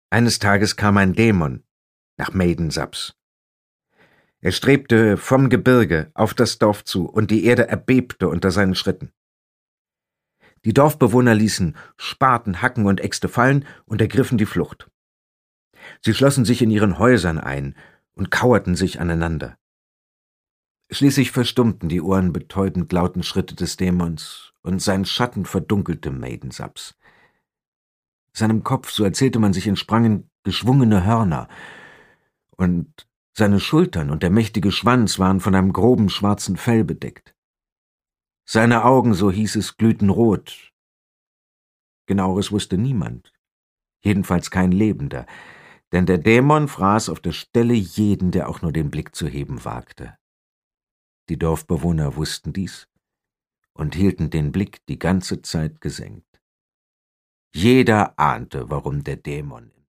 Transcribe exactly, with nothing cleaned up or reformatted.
Eines Tages kam ein Dämon nach Maidensaps. Er strebte vom Gebirge auf das Dorf zu, und die Erde erbebte unter seinen Schritten. Die Dorfbewohner ließen Spaten, Hacken und Äxte fallen und ergriffen die Flucht. Sie schlossen sich in ihren Häusern ein und kauerten sich aneinander. Schließlich verstummten die ohrenbetäubend lauten Schritte des Dämons, und sein Schatten verdunkelte Maidensaps. Seinem Kopf, so erzählte man sich, entsprangen geschwungene Hörner, und seine Schultern und der mächtige Schwanz waren von einem groben schwarzen Fell bedeckt. Seine Augen, so hieß es, glühten rot. Genaueres wusste niemand, jedenfalls kein Lebender, denn der Dämon fraß auf der Stelle jeden, der auch nur den Blick zu heben wagte. Die Dorfbewohner wussten dies und hielten den Blick die ganze Zeit gesenkt. Jeder ahnte, warum der Dämon